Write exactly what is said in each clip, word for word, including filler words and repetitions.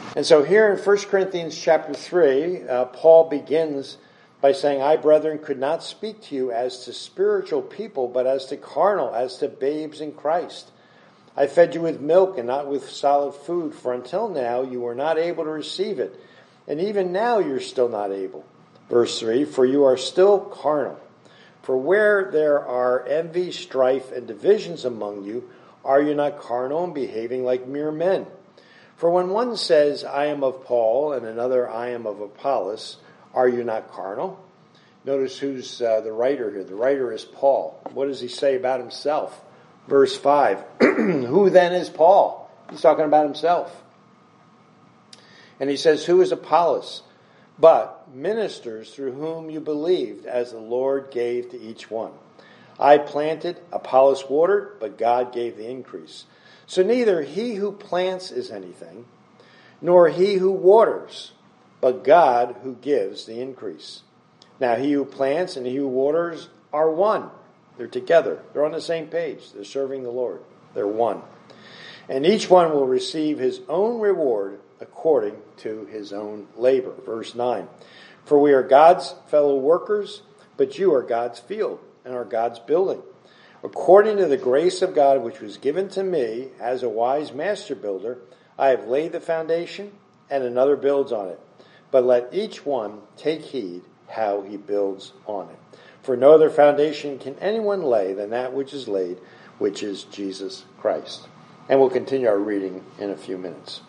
And so here in First Corinthians chapter three, uh, Paul begins by saying, I, brethren, could not speak to you as to spiritual people, but as to carnal, as to babes in Christ. I fed you with milk and not with solid food, for until now you were not able to receive it, and even now you're still not able. Verse three, for you are still carnal. For where there are envy, strife, and divisions among you, are you not carnal and behaving like mere men? For when one says, I am of Paul, and another, I am of Apollos, are you not carnal? Notice who's uh, the writer here. The writer is Paul. What does he say about himself? Verse five, who then is Paul? He's talking about himself. And he says, who is Apollos? But ministers through whom you believed, as the Lord gave to each one. I planted, Apollos watered, but God gave the increase. So neither he who plants is anything, nor he who waters, but God who gives the increase. Now he who plants and he who waters are one. They're together. They're on the same page. They're serving the Lord. They're one. And each one will receive his own reward according to his own labor. Verse nine. For we are God's fellow workers, but you are God's field and are God's building. According to the grace of God which was given to me as a wise master builder, I have laid the foundation, and another builds on it. But let each one take heed how he builds on it. For no other foundation can anyone lay than that which is laid, which is Jesus Christ. And we'll continue our reading in a few minutes.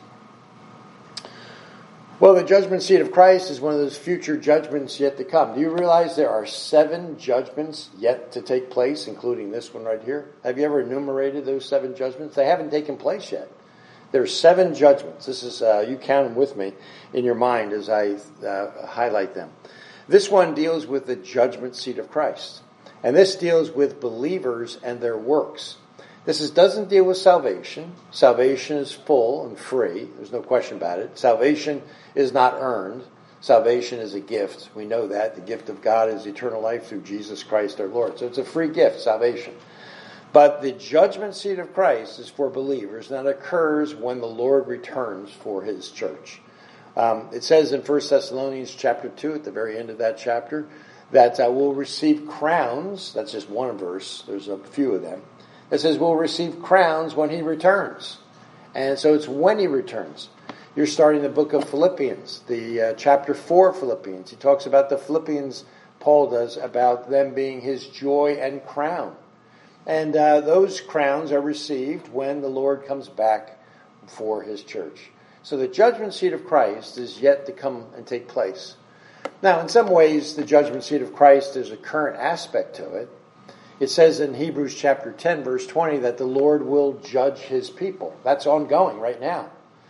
Well, the judgment seat of Christ is one of those future judgments yet to come. Do you realize there are seven judgments yet to take place, including this one right here? Have you ever enumerated those seven judgments? They haven't taken place yet. There are seven judgments. This is, uh, you count them with me in your mind as I uh, highlight them. This one deals with the judgment seat of Christ. And this deals with believers and their works. This is, doesn't deal with salvation. Salvation is full and free. There's no question about it. Salvation is not earned. Salvation is a gift. We know that. The gift of God is eternal life through Jesus Christ our Lord. So it's a free gift, salvation. But the judgment seat of Christ is for believers, and that occurs when the Lord returns for his church. Um, it says in First Thessalonians chapter two, at the very end of that chapter, that uh, we'll receive crowns. That's just one verse. There's a few of them. It says we'll receive crowns when he returns. And so it's when he returns. You're starting the book of Philippians, the uh, chapter four of Philippians. He talks about the Philippians, Paul does, about them being his joy and crown. And uh, those crowns are received when the Lord comes back for his church. So the judgment seat of Christ is yet to come and take place. Now, in some ways, the judgment seat of Christ is a current aspect to it. It says in Hebrews chapter ten, verse twenty, that the Lord will judge his people. That's ongoing right now.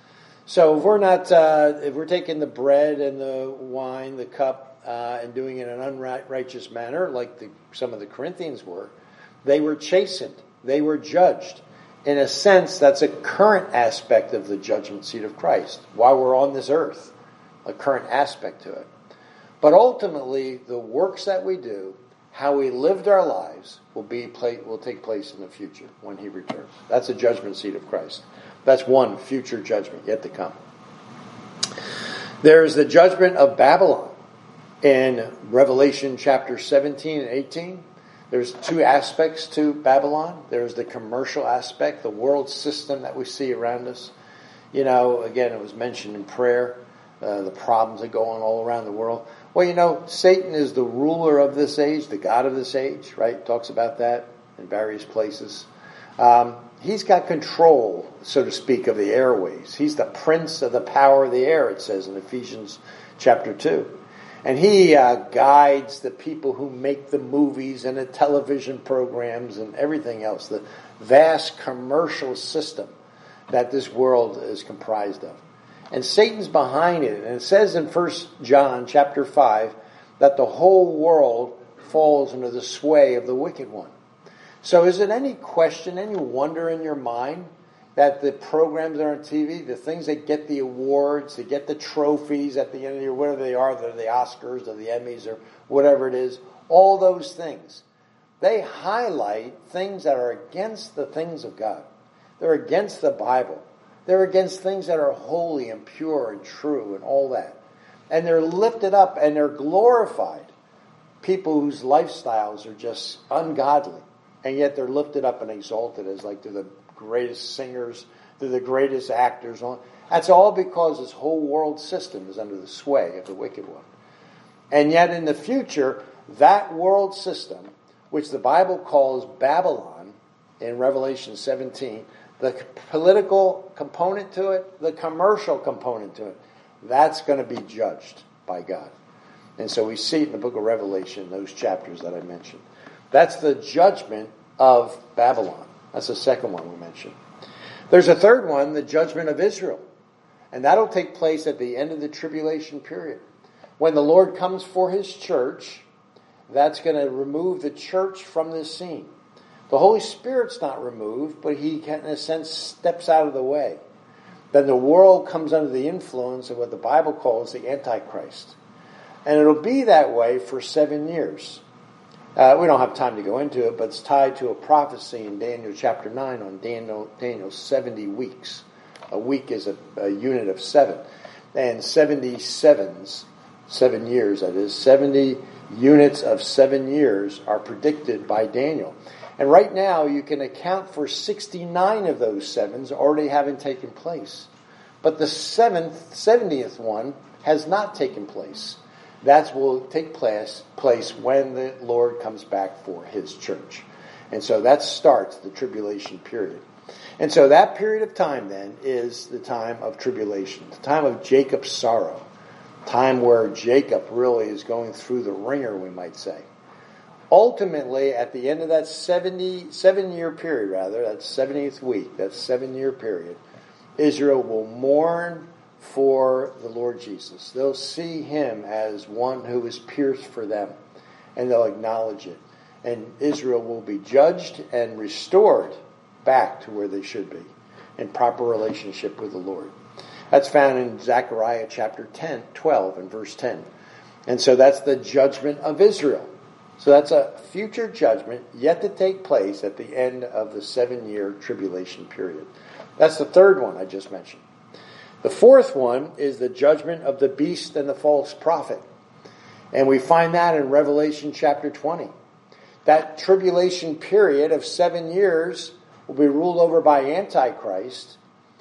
So if we're not, uh, if we're taking the bread and the wine, the cup, uh, and doing it in an unrighteous manner, like the, some of the Corinthians were, they were chastened. They were judged. In a sense, that's a current aspect of the judgment seat of Christ. While we're on this earth, a current aspect to it. But ultimately, the works that we do, how we lived our lives, will be will take place in the future when he returns. That's a judgment seat of Christ. That's one future judgment yet to come. There's the judgment of Babylon in Revelation chapter seventeen and eighteen. There's two aspects to Babylon. There's the commercial aspect, the world system that we see around us. You know, again, it was mentioned in prayer, uh, the problems that go on all around the world. Well, you know, Satan is the ruler of this age, the god of this age, right? Talks about that in various places. Um, he's got control, so to speak, of the airways. He's the prince of the power of the air, it says in Ephesians chapter two. And he uh, guides the people who make the movies and the television programs and everything else, the vast commercial system that this world is comprised of. And Satan's behind it. And it says in First John chapter five that the whole world falls under the sway of the wicked one. So is it any question, any wonder in your mind that the programs that are on T V, the things that get the awards, that get the trophies at the end of the year, whatever they are, they're the Oscars or the Emmys or whatever it is, all those things, they highlight things that are against the things of God. They're against the Bible. They're against things that are holy and pure and true and all that. And they're lifted up and they're glorified. People whose lifestyles are just ungodly. And yet they're lifted up and exalted as like they're the greatest singers, they're the greatest actors. That's all because this whole world system is under the sway of the wicked one. And yet in the future, that world system, which the Bible calls Babylon in Revelation seventeen, the political component to it, the commercial component to it, that's going to be judged by God. And so we see it in the book of Revelation, those chapters that I mentioned. That's the judgment of Babylon. That's the second one we mentioned. There's a third one, the judgment of Israel. And that'll take place at the end of the tribulation period. When the Lord comes for his church, that's going to remove the church from this scene. The Holy Spirit's not removed, but he, in a sense, steps out of the way. Then the world comes under the influence of what the Bible calls the Antichrist. And it'll be that way for seven years. Uh, we don't have time to go into it, but it's tied to a prophecy in Daniel chapter nine on Daniel, Daniel's seventy weeks. A week is a, a unit of seven. And seventy sevens, seven years that is, seventy units of seven years are predicted by Daniel. And right now you can account for sixty-nine of those sevens already having taken place. But the seventh, seventieth one has not taken place. That will take place, place when the Lord comes back for his church. And so that starts the tribulation period. And so that period of time then is the time of tribulation, the time of Jacob's sorrow, time where Jacob really is going through the ringer, we might say. Ultimately, at the end of that seventy, seven-year period, rather, that seventieth week, that seven-year period, Israel will mourn for the Lord Jesus. They'll see him as one who is pierced for them, and they'll acknowledge it. And Israel will be judged and restored back to where they should be, in proper relationship with the Lord. That's found in Zechariah chapter ten, twelve and verse ten. And so that's the judgment of Israel. So that's a future judgment yet to take place at the end of the seven-year tribulation period. That's the third one I just mentioned. The fourth one is the judgment of the beast and the false prophet. And we find that in Revelation chapter twenty. That tribulation period of seven years will be ruled over by Antichrist.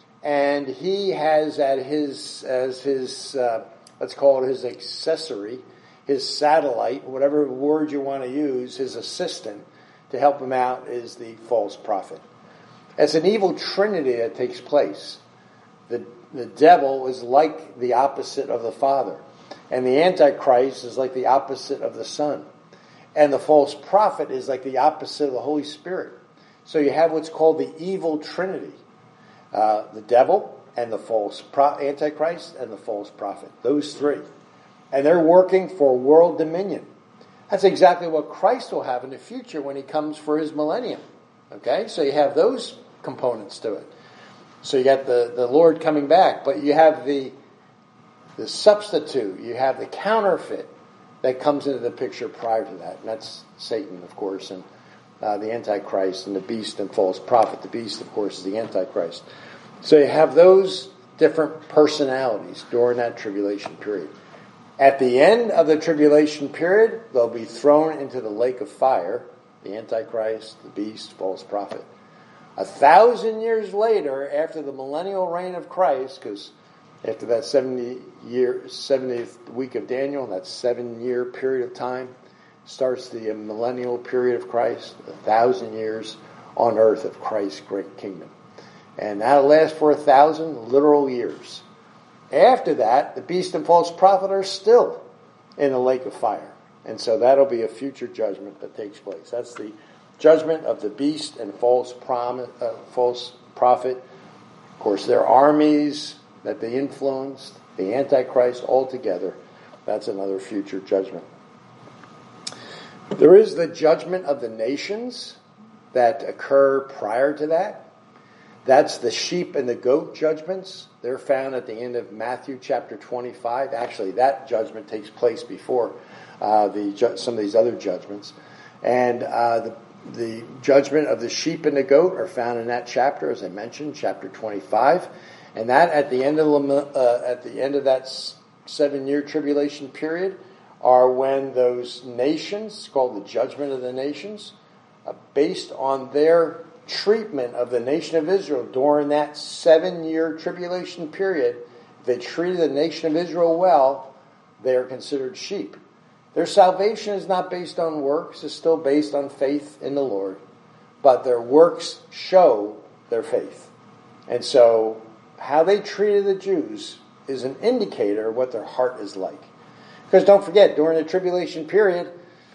And he has at his, as his, uh, let's call it his accessory, his satellite, whatever word you want to use, his assistant to help him out is the false prophet. It's an evil trinity that takes place. The, the devil is like the opposite of the Father. And the Antichrist is like the opposite of the Son. And the false prophet is like the opposite of the Holy Spirit. So you have what's called the evil trinity. Uh, the devil and the false pro- Antichrist and the false prophet. Those three. And they're working for world dominion. That's exactly what Christ will have in the future when he comes for his millennium. Okay? So you have those components to it. So you got the, the Lord coming back, but you have the the substitute, you have the counterfeit that comes into the picture prior to that. And that's Satan, of course, and uh, the Antichrist and the beast and false prophet. The beast, of course, is the Antichrist. So you have those different personalities during that tribulation period. At the end of the tribulation period, they'll be thrown into the lake of fire, the Antichrist, the beast, false prophet. A thousand years later, after the millennial reign of Christ, because after that seventy year, seventieth week of Daniel, that seven-year period of time, starts the millennial period of Christ, a thousand years on earth of Christ's great kingdom. And that'll last for a thousand literal years. After that, the beast and false prophet are still in the lake of fire. And so that'll be a future judgment that takes place. That's the judgment of the beast and false, prom- uh, false prophet. Of course, their armies that they influenced, the Antichrist altogether. That's another future judgment. There is the judgment of the nations that occur prior to that. That's the sheep and the goat judgments. They're found at the end of Matthew chapter twenty-five. Actually, that judgment takes place before uh, the some of these other judgments. And uh, the, the judgment of the sheep and the goat are found in that chapter, as I mentioned, chapter twenty-five. And that at the end of uh, at the end of that seven-year tribulation period are when those nations, called the judgment of the nations, uh, based on their treatment of the nation of Israel during that seven-year tribulation period, if they treated the nation of Israel well, they are considered sheep. Their salvation is not based on works, it's still based on faith in the Lord, but their works show their faith. And so how they treated the Jews is an indicator of what their heart is like. Because don't forget, during the tribulation period,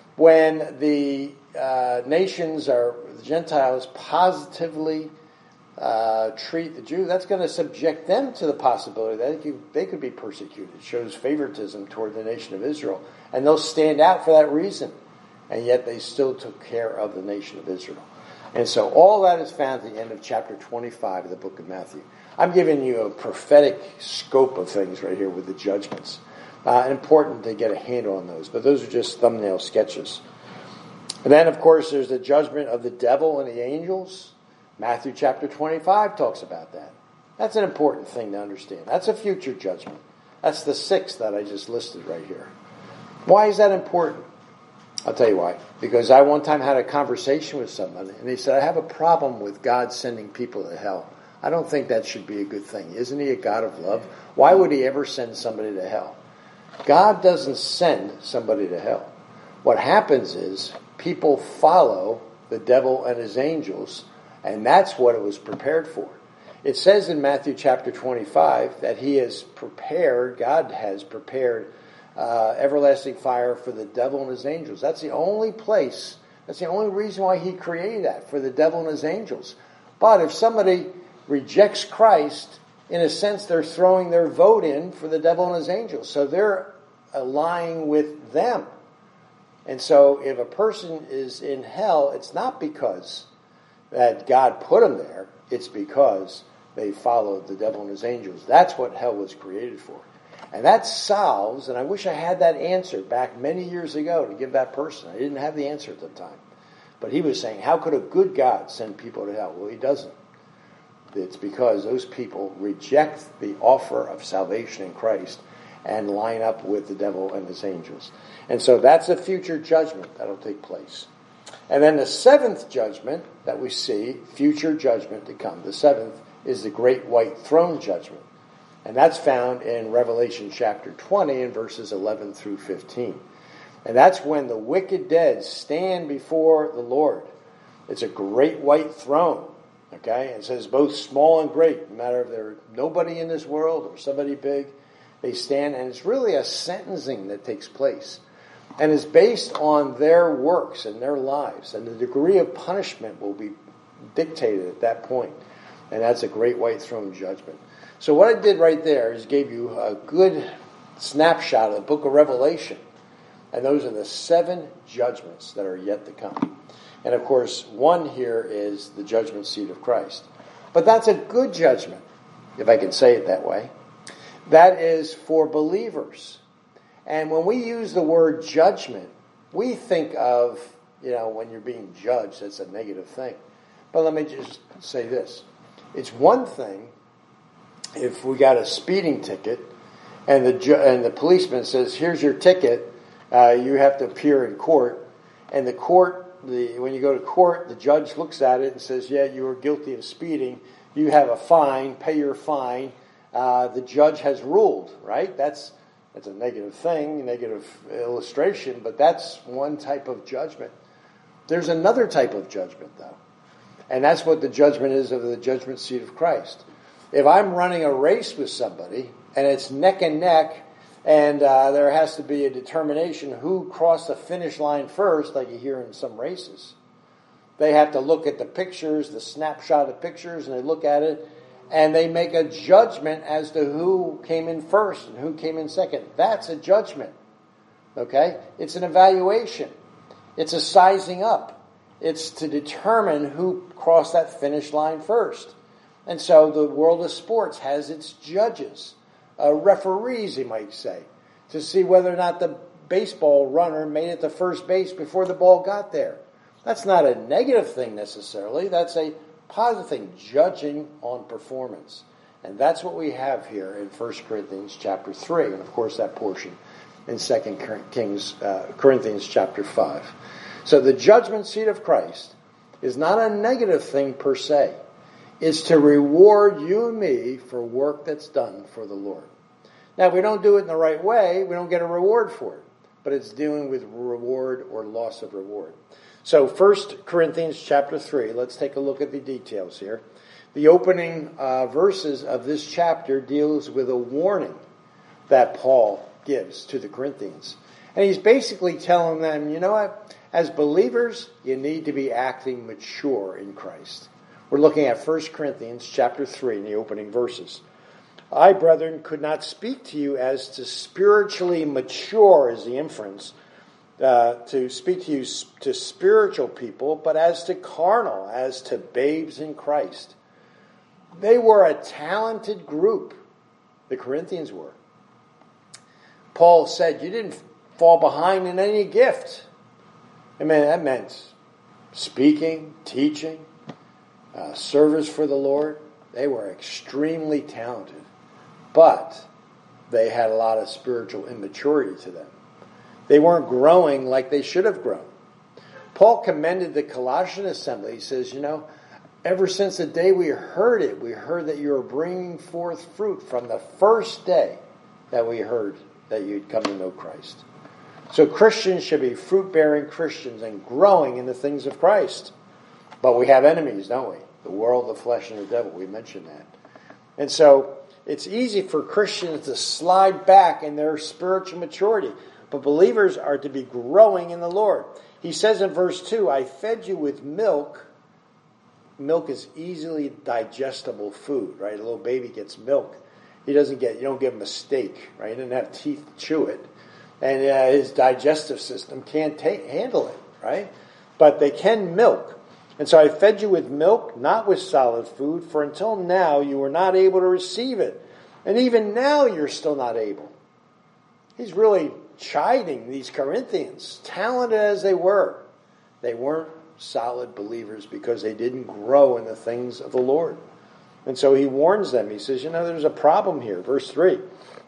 when the uh, nations or the Gentiles positively uh, treat the Jews, that's going to subject them to the possibility that they could, they could be persecuted. It shows favoritism toward the nation of Israel. And they'll stand out for that reason. And yet they still took care of the nation of Israel. And so all that is found at the end of chapter twenty-five of the book of Matthew. I'm giving you a prophetic scope of things right here with the judgments. Uh, important to get a handle on those. But those are just thumbnail sketches. And then, of course, there's the judgment of the devil and the angels. Matthew chapter twenty-five talks about that. That's an important thing to understand. That's a future judgment. That's the sixth that I just listed right here. Why is that important? I'll tell you why. Because I one time had a conversation with someone, and he said, I have a problem with God sending people to hell. I don't think that should be a good thing. Isn't he a God of love? Why would he ever send somebody to hell? God doesn't send somebody to hell. What happens is people follow the devil and his angels, and that's what it was prepared for. It says in Matthew chapter twenty-five that he has prepared, God has prepared uh, everlasting fire for the devil and his angels. That's the only place, that's the only reason why he created that, for the devil and his angels. But if somebody rejects Christ, in a sense, they're throwing their vote in for the devil and his angels. So they're allying with them. And so if a person is in hell, it's not because that God put them there. It's because they followed the devil and his angels. That's what hell was created for. And that solves, and I wish I had that answer back many years ago to give that person. I didn't have the answer at the time. But he was saying, how could a good God send people to hell? Well, he doesn't. It's because those people reject the offer of salvation in Christ and line up with the devil and his angels. And so that's a future judgment that'll take place. And then the seventh judgment that we see, future judgment to come, the seventh is the great white throne judgment. And that's found in Revelation chapter twenty and verses eleven through fifteen. And that's when the wicked dead stand before the Lord. It's a great white throne. Okay, it says both small and great, no matter if they're nobody in this world or somebody big, they stand, and it's really a sentencing that takes place. And is based on their works and their lives, and the degree of punishment will be dictated at that point. And that's a great white throne judgment. So what I did right there is gave you a good snapshot of the book of Revelation. And those are the seven judgments that are yet to come. And of course, one here is the judgment seat of Christ. But that's a good judgment, if I can say it that way. That is for believers. And when we use the word judgment, we think of, you know, when you're being judged, that's a negative thing. But let me just say this. It's one thing if we got a speeding ticket and the ju- and the policeman says, here's your ticket, uh, you have to appear in court. And the court, the when you go to court, the judge looks at it and says, yeah, you were guilty of speeding. You have a fine, pay your fine. Uh, the judge has ruled, right? That's that's a negative thing, negative illustration, but that's one type of judgment. There's another type of judgment, though. And that's what the judgment is of the judgment seat of Christ. If I'm running a race with somebody, and it's neck and neck, and uh, there has to be a determination who crossed the finish line first, like you hear in some races, they have to look at the pictures, the snapshot of pictures, and they look at it, and they make a judgment as to who came in first and who came in second. That's a judgment. Okay? It's an evaluation. It's a sizing up. It's to determine who crossed that finish line first. And so the world of sports has its judges, uh, referees, you might say, to see whether or not the baseball runner made it to first base before the ball got there. That's not a negative thing necessarily. That's a positive thing, judging on performance. And that's what we have here in First Corinthians chapter three, and of course that portion in Second Kings, uh, Corinthians chapter five. So the judgment seat of Christ is not a negative thing per se. It's to reward you and me for work that's done for the Lord. Now, if we don't do it in the right way, we don't get a reward for it. But it's dealing with reward or loss of reward. So First Corinthians chapter three, let's take a look at the details here. The opening uh, verses of this chapter deals with a warning that Paul gives to the Corinthians. And he's basically telling them, you know what? As believers, you need to be acting mature in Christ. We're looking at First Corinthians chapter three in the opening verses. I, brethren, could not speak to you as to spiritually mature, is the inference, uh, to speak to you to spiritual people, but as to carnal, as to babes in Christ. They were a talented group. The Corinthians were. Paul said, you didn't fall behind in any gift. I mean, that meant speaking, teaching, uh, service for the Lord. They were extremely talented. But they had a lot of spiritual immaturity to them. They weren't growing like they should have grown. Paul commended the Colossian assembly. He says, you know, ever since the day we heard it, we heard that you were bringing forth fruit from the first day that we heard that you'd come to know Christ. So Christians should be fruit-bearing Christians and growing in the things of Christ. But we have enemies, don't we? The world, the flesh, and the devil. We mentioned that. And so it's easy for Christians to slide back in their spiritual maturity. But believers are to be growing in the Lord. He says in verse two, I fed you with milk. Milk is easily digestible food, right? A little baby gets milk. He doesn't get, you don't give him a steak, right? He doesn't have teeth to chew it. And uh, his digestive system can't take, handle it, right? But they can milk. And so I fed you with milk, not with solid food, for until now you were not able to receive it. And even now you're still not able. He's really chiding these Corinthians, talented as they were. They weren't solid believers because they didn't grow in the things of the Lord. And so he warns them. He says, you know, there's a problem here. Verse three.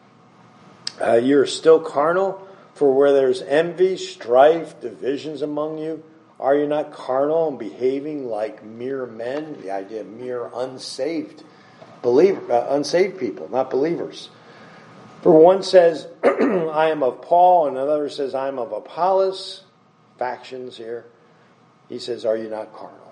Uh, you're still carnal, for where there's envy, strife, divisions among you, are you not carnal and behaving like mere men? The idea of mere unsaved believer, uh, unsaved people, not believers. For one says, I am of Paul, and another says, I am of Apollos. Factions here. He says, are you not carnal?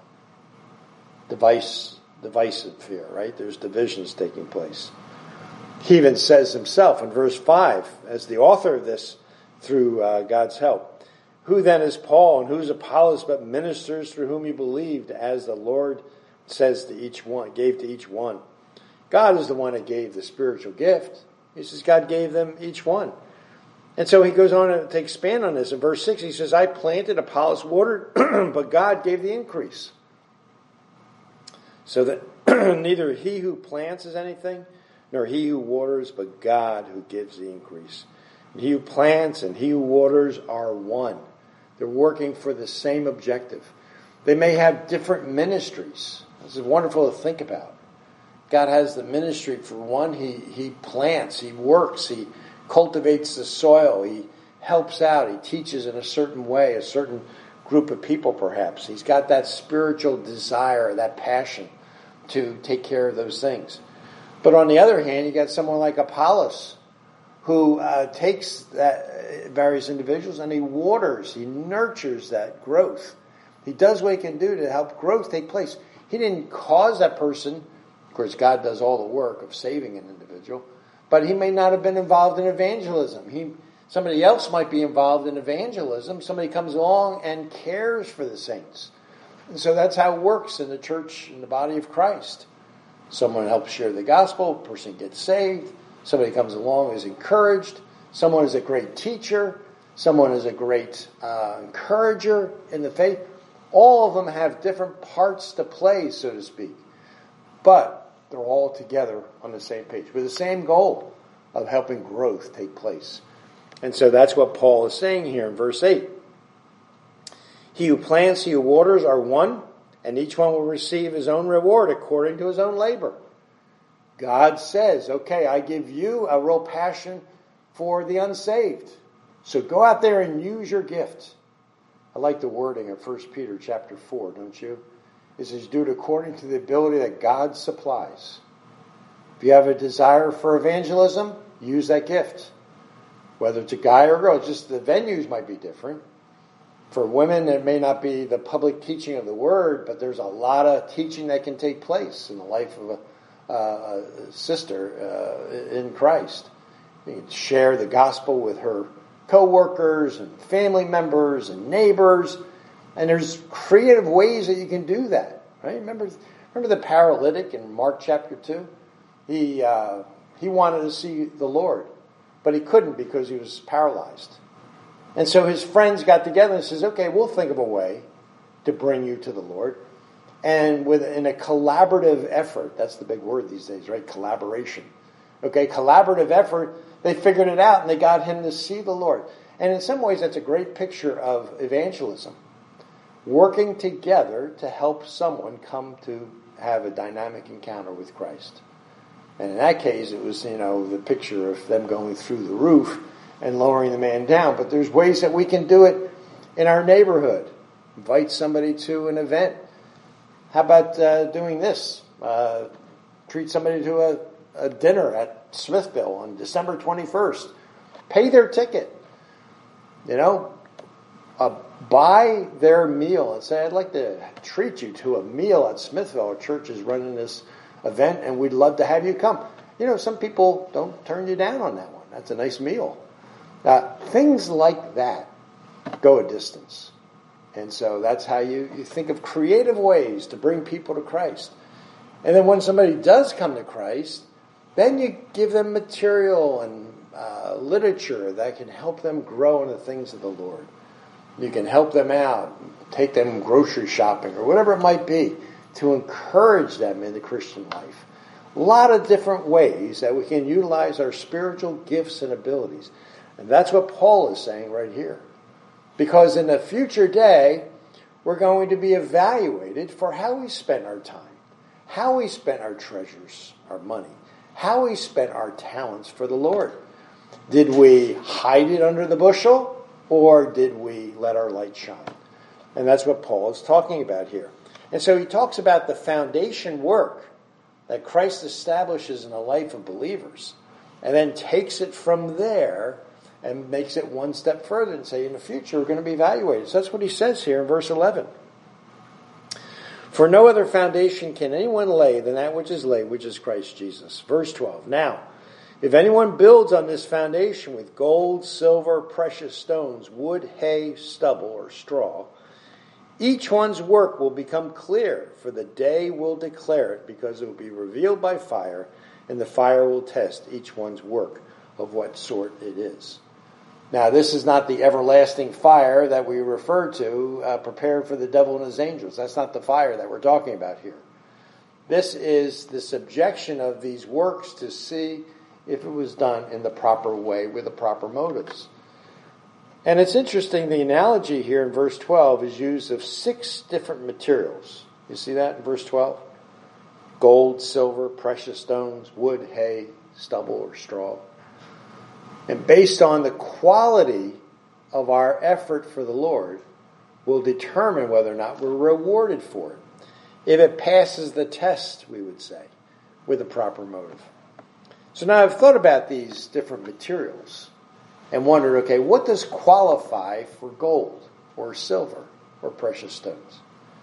Device, divisive here, right? There's divisions taking place. He even says himself in verse five, as the author of this, through uh, God's help, who then is Paul and who's Apollos but ministers through whom you believed, as the Lord says to each one, gave to each one. God is the one that gave the spiritual gift. He says God gave them each one. And so he goes on to expand on this. In verse six, he says, I planted, Apollos watered, but God gave the increase. So that neither he who plants is anything, nor he who waters, but God who gives the increase. And he who plants and he who waters are one. They're working for the same objective. They may have different ministries. This is wonderful to think about. God has the ministry for one. He, he plants, he works, he cultivates the soil, he helps out, he teaches in a certain way, a certain group of people perhaps. He's got that spiritual desire, that passion to take care of those things. But on the other hand, you got someone like Apollos, who uh, takes that various individuals and he waters, he nurtures that growth. He does what he can do to help growth take place. He didn't cause that person. Of course, God does all the work of saving an individual, but he may not have been involved in evangelism. He, somebody else might be involved in evangelism. Somebody comes along and cares for the saints. And so that's how it works in the church, in the body of Christ. Someone helps share the gospel, a person gets saved. Somebody comes along, is encouraged. Someone is a great teacher. Someone is a great uh, encourager in the faith. All of them have different parts to play, so to speak. But they're all together on the same page with the same goal of helping growth take place. And so that's what Paul is saying here in verse eight. He who plants, he who waters are one, and each one will receive his own reward according to his own labor. God says, okay, I give you a real passion for the unsaved. So go out there and use your gift. I like the wording of First Peter chapter four, don't you? It says, do it according to the ability that God supplies. If you have a desire for evangelism, use that gift. Whether it's a guy or a girl, just the venues might be different. For women, it may not be the public teaching of the word, but there's a lot of teaching that can take place in the life of a, uh, a sister uh, in Christ. You can share the gospel with her co-workers and family members and neighbors, and there's creative ways that you can do that. Right? Remember, remember the paralytic in Mark chapter two? He uh, he wanted to see the Lord, but he couldn't because he was paralyzed. And so his friends got together and says, okay, we'll think of a way to bring you to the Lord. And with in a collaborative effort, that's the big word these days, right? Collaboration. Okay, collaborative effort, they figured it out and they got him to see the Lord. And in some ways, that's a great picture of evangelism. Working together to help someone come to have a dynamic encounter with Christ. And in that case, it was, you know, the picture of them going through the roof and lowering the man down. But there's ways that we can do it in our neighborhood. Invite somebody to an event. How about uh, doing this? Uh, treat somebody to a, a dinner at Smithville on December twenty-first. Pay their ticket. You know, uh, buy their meal and say, I'd like to treat you to a meal at Smithville. Our church is running this event and we'd love to have you come. You know, some people don't turn you down on that one. That's a nice meal. Uh, things like that go a distance. And so that's how you, you think of creative ways to bring people to Christ. And then when somebody does come to Christ, then you give them material and uh, literature that can help them grow in the things of the Lord. You can help them out, take them grocery shopping or whatever it might be to encourage them in the Christian life. A lot of different ways that we can utilize our spiritual gifts and abilities. And that's what Paul is saying right here. Because in a future day, we're going to be evaluated for how we spent our time, how we spent our treasures, our money, how we spent our talents for the Lord. Did we hide it under the bushel, or did we let our light shine? And that's what Paul is talking about here. And so he talks about the foundation work that Christ establishes in the life of believers, and then takes it from there and makes it one step further and say, in the future, we're going to be evaluated. So that's what he says here in verse eleven. For no other foundation can anyone lay than that which is laid, which is Christ Jesus. Verse twelve. Now, if anyone builds on this foundation with gold, silver, precious stones, wood, hay, stubble, or straw, each one's work will become clear, for the day will declare it, because it will be revealed by fire, and the fire will test each one's work of what sort it is. Now, this is not the everlasting fire that we refer to, uh, prepared for the devil and his angels. That's not the fire that we're talking about here. This is the subjection of these works to see if it was done in the proper way with the proper motives. And it's interesting, the analogy here in verse twelve is used of six different materials. You see that in verse twelve? Gold, silver, precious stones, wood, hay, stubble, or straw. And based on the quality of our effort for the Lord, will determine whether or not we're rewarded for it. If it passes the test, we would say, with the proper motive. So now I've thought about these different materials and wondered, okay, what does qualify for gold or silver or precious stones?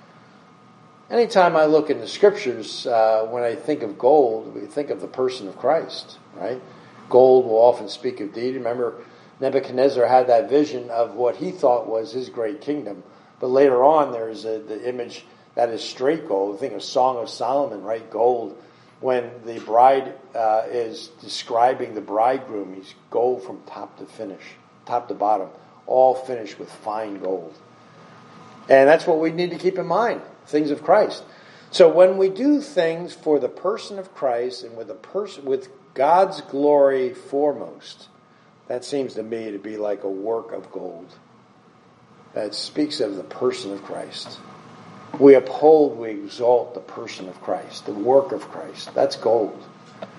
Anytime I look in the scriptures, uh, when I think of gold, we think of the person of Christ, right? Gold will often speak of deity. Remember, Nebuchadnezzar had that vision of what he thought was his great kingdom. But later on, there's a, the image that is straight gold. Think of Song of Solomon, right? Gold. When the bride uh, is describing the bridegroom, he's gold from top to finish, top to bottom, all finished with fine gold. And that's what we need to keep in mind, things of Christ. So when we do things for the person of Christ and with a person with God's glory foremost, that seems to me to be like a work of gold. That speaks of the person of Christ. We uphold, we exalt the person of Christ, the work of Christ. That's gold.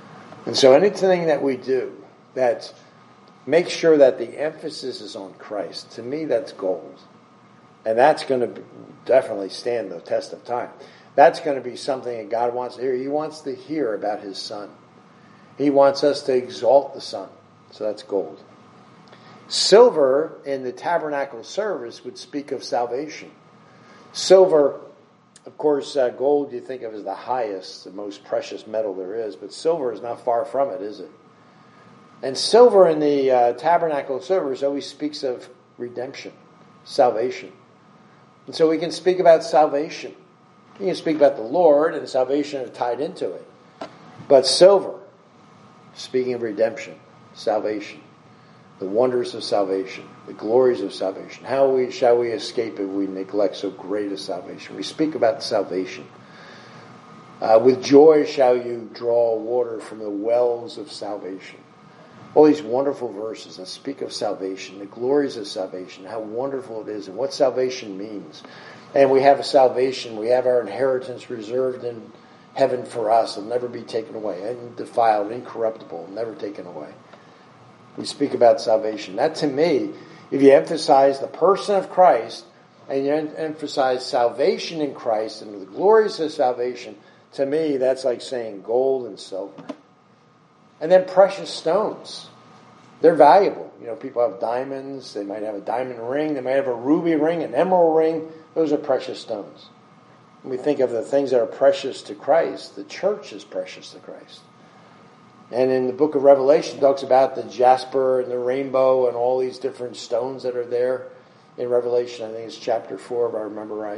And so anything that we do that makes sure that the emphasis is on Christ, to me that's gold. And that's going to definitely stand the test of time. That's going to be something that God wants to hear. He wants to hear about his Son. He wants us to exalt the Son. So that's gold. Silver in the tabernacle service would speak of salvation. Silver, of course, uh, gold you think of as the highest, the most precious metal there is, but silver is not far from it, is it? And silver in the uh, tabernacle service always speaks of redemption, salvation. And so we can speak about salvation. You can speak about the Lord, and salvation are tied into it. But silver, speaking of redemption, salvation, the wonders of salvation, the glories of salvation. How we shall we escape if we neglect so great a salvation? We speak about salvation. Uh, with joy shall you draw water from the wells of salvation. All these wonderful verses that speak of salvation, the glories of salvation, how wonderful it is, and what salvation means. And we have a salvation, we have our inheritance reserved in heaven for us. It'll never be taken away, undefiled, incorruptible, never taken away. We speak about salvation. That, to me, if you emphasize the person of Christ and you emphasize salvation in Christ and the glories of salvation, to me, that's like saying gold and silver. And then precious stones. They're valuable. You know, people have diamonds. They might have a diamond ring. They might have a ruby ring, an emerald ring. Those are precious stones. When we think of the things that are precious to Christ, the church is precious to Christ. And in the book of Revelation, it talks about the jasper and the rainbow and all these different stones that are there in Revelation. I think it's chapter four, if I remember right.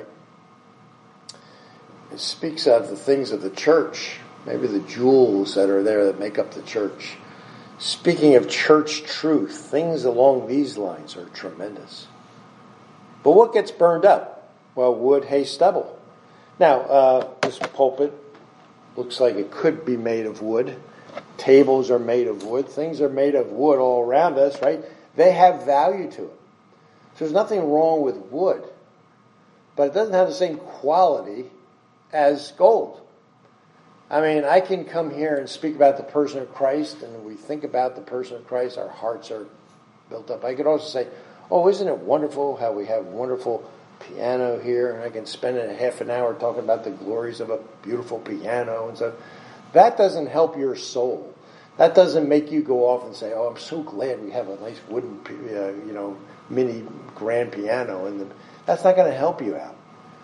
It speaks of the things of the church, maybe the jewels that are there that make up the church. Speaking of church truth, things along these lines are tremendous. But what gets burned up? Well, wood, hay, stubble. Now, uh, this pulpit looks like it could be made of wood. Tables are made of wood. Things are made of wood all around us, right? They have value to it. So there's nothing wrong with wood. But it doesn't have the same quality as gold. I mean, I can come here and speak about the person of Christ, and we think about the person of Christ, our hearts are built up. I could also say, oh, isn't it wonderful how we have wonderful piano here, and I can spend a half an hour talking about the glories of a beautiful piano and stuff. That doesn't help your soul. That doesn't make you go off and say, oh, I'm so glad we have a nice wooden, uh, you know, mini grand piano. And the, that's not going to help you out.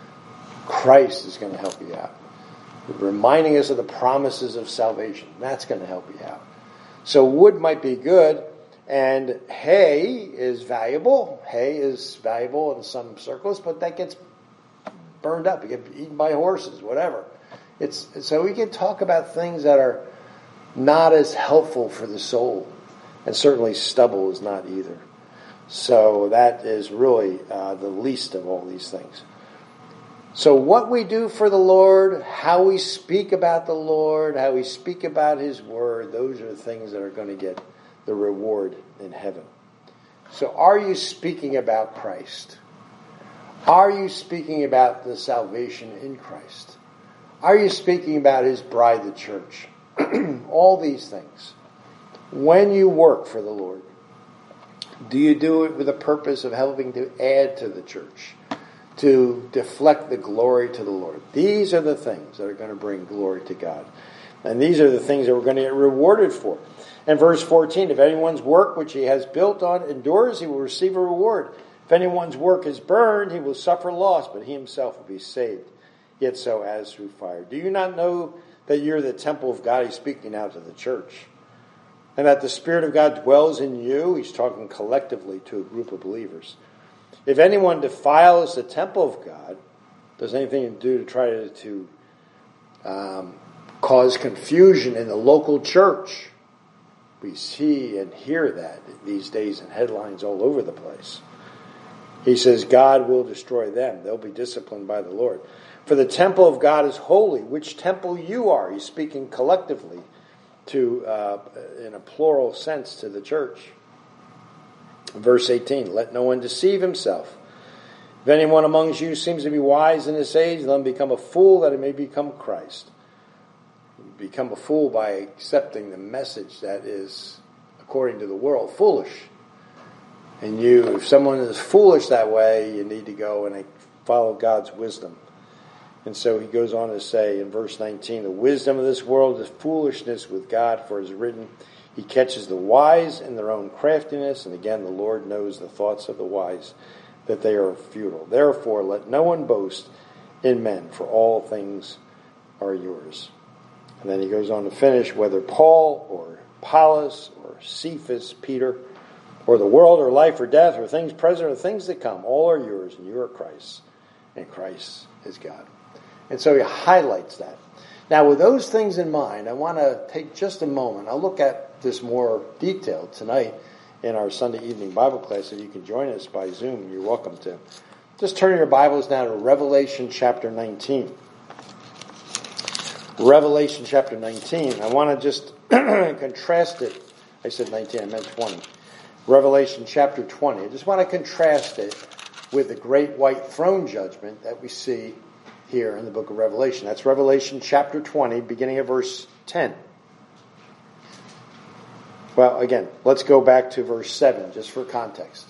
Christ is going to help you out. Reminding us of the promises of salvation. That's going to help you out. So wood might be good, and hay is valuable. Hay is valuable in some circles, but that gets burned up. It gets eaten by horses, whatever. It's so we can talk about things that are not as helpful for the soul, and certainly stubble is not either. So that is really uh, the least of all these things. So what we do for the Lord, how we speak about the Lord, how we speak about His Word, those are the things that are going to get the reward in heaven. So are you speaking about Christ? Are you speaking about the salvation in Christ? Are you speaking about His bride, the church? All these things. When you work for the Lord, do you do it with the purpose of helping to add to the church? To deflect the glory to the Lord. These are the things that are going to bring glory to God. And these are the things that we're going to get rewarded for. And verse fourteen, if anyone's work which he has built on endures, he will receive a reward. If anyone's work is burned, he will suffer loss, but he himself will be saved. Yet so as through fire. Do you not know that you're the temple of God? He's speaking now to the church. And that the Spirit of God dwells in you. He's talking collectively to a group of believers. If anyone defiles the temple of God, does anything to do to try to, to um, cause confusion in the local church, we see and hear that these days in headlines all over the place. He says God will destroy them. They'll be disciplined by the Lord. For the temple of God is holy, which temple you are. He's speaking collectively to, uh, in a plural sense, to the church. Verse eighteen, let no one deceive himself. If anyone amongst you seems to be wise in this age, let him become a fool that he may become Christ. become a fool by accepting the message that is, according to the world, foolish. And you, if someone is foolish that way, you need to go and follow God's wisdom. And so he goes on to say in verse nineteen, the wisdom of this world is foolishness with God, for it is written, he catches the wise in their own craftiness, and again the Lord knows the thoughts of the wise, that they are futile. Therefore let no one boast in men, for all things are yours. And then he goes on to finish, whether Paul or Apollos or Cephas, Peter, or the world or life or death or things present or things that come, all are yours, and you are Christ, and Christ is God. And so he highlights that. Now, with those things in mind, I want to take just a moment. I'll look at this more detailed tonight in our Sunday evening Bible class. If you can join us by Zoom, you're welcome to. Just turn your Bibles now to Revelation chapter nineteen. Revelation chapter nineteen. I want to just contrast it. I said nineteen, I meant twenty. Revelation chapter twenty. I just want to contrast it with the great white throne judgment that we see here in the book of Revelation. That's Revelation chapter twenty, beginning of verse ten. Well, again, let's go back to verse seven, just for context.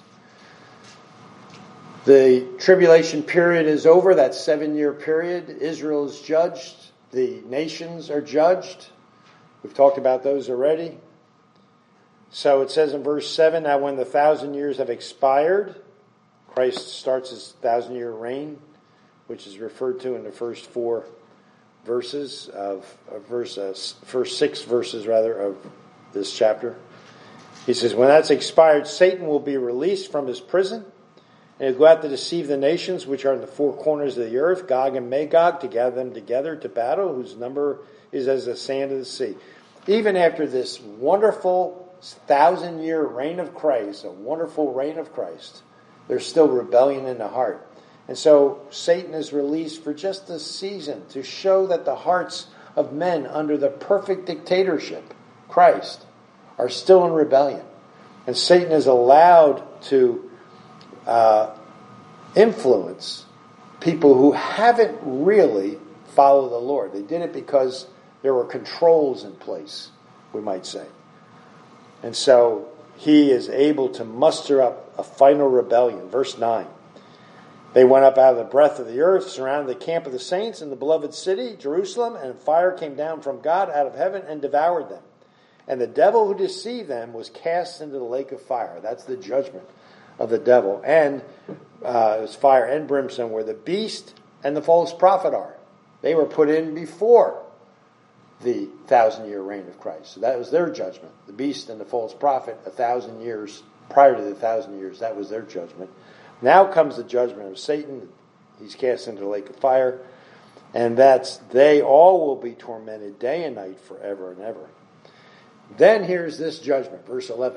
The tribulation period is over, that seven-year period. Israel is judged. The nations are judged. We've talked about those already. So it says in verse seven, now when the thousand years have expired, Christ starts his thousand-year reign, which is referred to in the first four verses of, of verse, uh, first six verses rather of this chapter. He says, when that's expired, Satan will be released from his prison, and he'll go out to deceive the nations which are in the four corners of the earth, Gog and Magog, to gather them together to battle, whose number is as the sand of the sea. Even after this wonderful thousand-year reign of Christ, a wonderful reign of Christ, there's still rebellion in the heart. And so Satan is released for just a season to show that the hearts of men under the perfect dictatorship, Christ, are still in rebellion. And Satan is allowed to uh, influence people who haven't really followed the Lord. They did it because there were controls in place, we might say. And so he is able to muster up a final rebellion. Verse nine. They went up out of the breadth of the earth, surrounded the camp of the saints in the beloved city, Jerusalem, and fire came down from God out of heaven and devoured them. And the devil who deceived them was cast into the lake of fire. That's the judgment of the devil. And uh, it was fire and brimstone where the beast and the false prophet are. They were put in before the thousand-year reign of Christ. So that was their judgment. The beast and the false prophet, a thousand years prior to the thousand years, that was their judgment. Now comes the judgment of Satan. He's cast into the lake of fire. And that's, they all will be tormented day and night forever and ever. Then here's this judgment, verse eleven.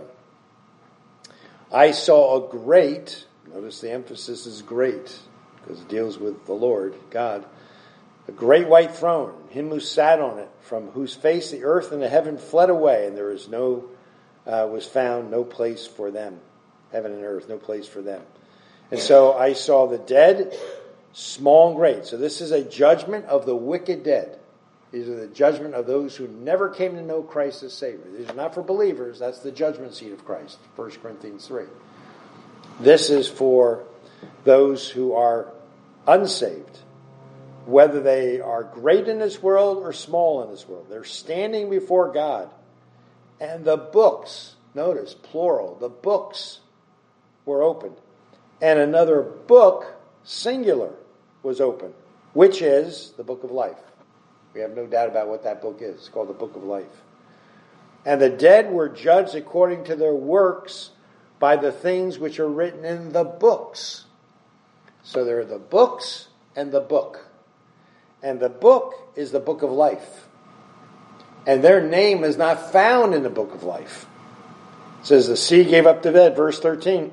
I saw a great, notice the emphasis is great, because it deals with the Lord, God, a great white throne, him who sat on it, from whose face the earth and the heaven fled away, and there is no, uh, was found no place for them. Heaven and earth, no place for them. And so I saw the dead, small and great. So this is a judgment of the wicked dead. These are the judgment of those who never came to know Christ as Savior. These are not for believers. That's the judgment seat of Christ, First Corinthians three. This is for those who are unsaved, whether they are great in this world or small in this world. They're standing before God. And the books, notice, plural, the books were opened. And another book, singular, was opened, which is the book of life. We have no doubt about what that book is. It's called the book of life. And the dead were judged according to their works by the things which are written in the books. So there are the books and the book. And the book is the book of life. And their name is not found in the book of life. It says the sea gave up the dead, verse thirteen.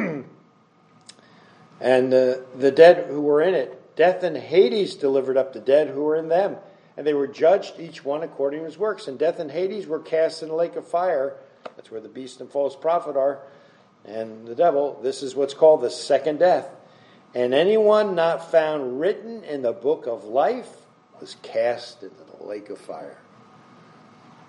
And uh, the dead who were in it, death and Hades delivered up the dead who were in them. And they were judged, each one according to his works. And death and Hades were cast in the lake of fire. That's where the beast and false prophet are. And the devil, this is what's called the second death. And anyone not found written in the book of life was cast into the lake of fire.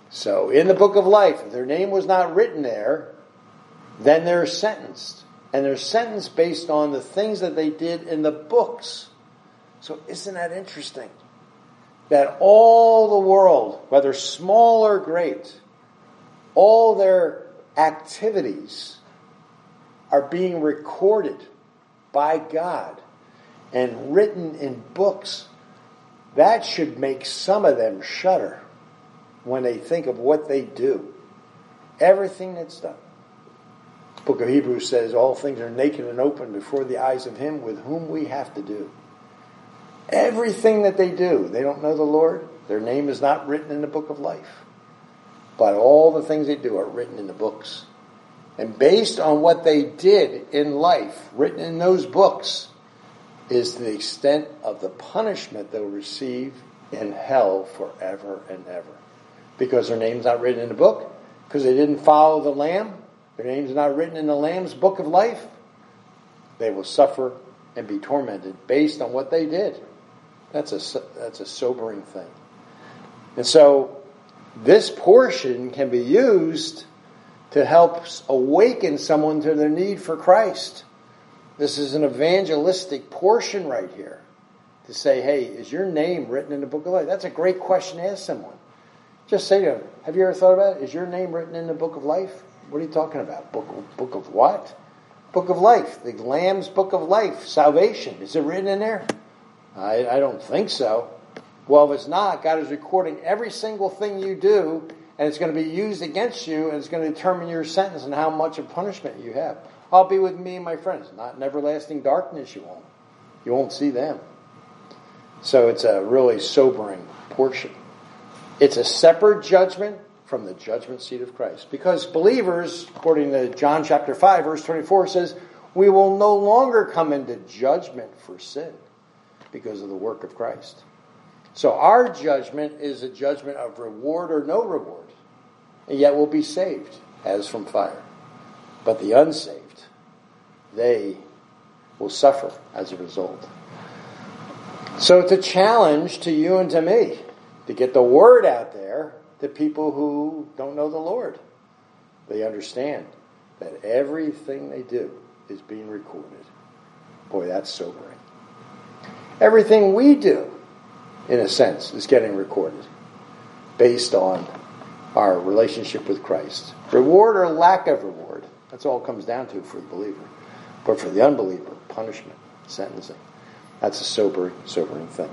So in the book of life, if their name was not written there, then they're sentenced. And they're sentenced based on the things that they did in the books. So isn't that interesting? That all the world, whether small or great, all their activities are being recorded by God and written in books. That should make some of them shudder when they think of what they do. Everything that's done. The book of Hebrews says all things are naked and open before the eyes of him with whom we have to do. Everything that they do, they don't know the Lord. Their name is not written in the book of life. But all the things they do are written in the books. And based on what they did in life, written in those books, is the extent of the punishment they'll receive in hell forever and ever. Because their name's not written in the book, because they didn't follow the Lamb, their name's not written in the Lamb's book of life, they will suffer and be tormented based on what they did. That's a, that's a sobering thing. And so, this portion can be used to help awaken someone to their need for Christ. This is an evangelistic portion right here. To say, hey, is your name written in the book of life? That's a great question to ask someone. Just say to them, have you ever thought about it? Is your name written in the book of life? What are you talking about? Book of, book of what? Book of life. The Lamb's book of life. Salvation. Is it written in there? I, I don't think so. Well, if it's not, God is recording every single thing you do, and it's going to be used against you, and it's going to determine your sentence and how much of punishment you have. I'll be with me and my friends. Not in everlasting darkness you won't. You won't see them. So it's a really sobering portion. It's a separate judgment from the judgment seat of Christ. Because believers, according to John chapter five, verse twenty-four, says, we will no longer come into judgment for sin because of the work of Christ. So our judgment is a judgment of reward or no reward. And yet we'll be saved as from fire. But the unsaved, they will suffer as a result. So it's a challenge to you and to me to get the word out there to people who don't know the Lord. They understand that everything they do is being recorded. Boy, that's sobering. Everything we do, in a sense, is getting recorded based on our relationship with Christ. Reward or lack of reward, that's all it comes down to for the believer. But for the unbeliever, punishment, sentencing. That's a sobering, sobering thing.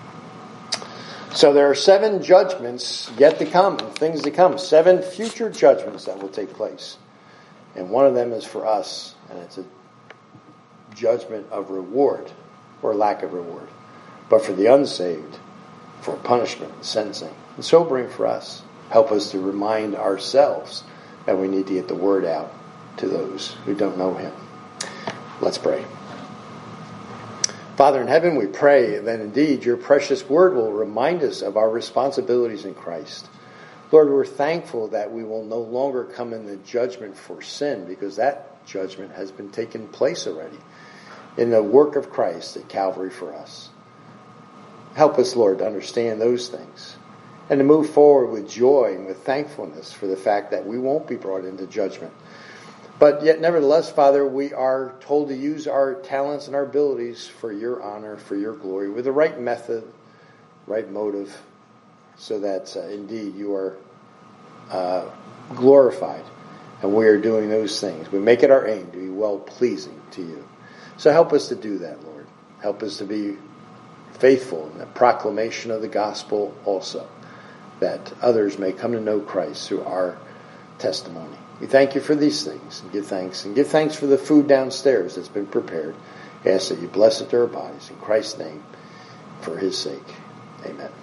So there are seven judgments yet to come and things to come. Seven future judgments that will take place. And one of them is for us, and it's a judgment of reward or lack of reward. But for the unsaved, for punishment and sentencing. And sobering for us. Help us to remind ourselves that we need to get the word out to those who don't know him. Let's pray. Father in heaven, we pray that indeed your precious word will remind us of our responsibilities in Christ. Lord, we're thankful that we will no longer come in the judgment for sin because that judgment has been taken place already in the work of Christ at Calvary for us. Help us, Lord, to understand those things and to move forward with joy and with thankfulness for the fact that we won't be brought into judgment. But yet, nevertheless, Father, we are told to use our talents and our abilities for your honor, for your glory, with the right method, right motive, so that uh, indeed you are uh, glorified. And we are doing those things. We make it our aim to be well-pleasing to you. So help us to do that, Lord. Help us to be faithful in the proclamation of the gospel also, that others may come to know Christ through our testimony. We thank you for these things and give thanks. And give thanks for the food downstairs that's been prepared. I ask that you bless it to our bodies. In Christ's name, for his sake. Amen.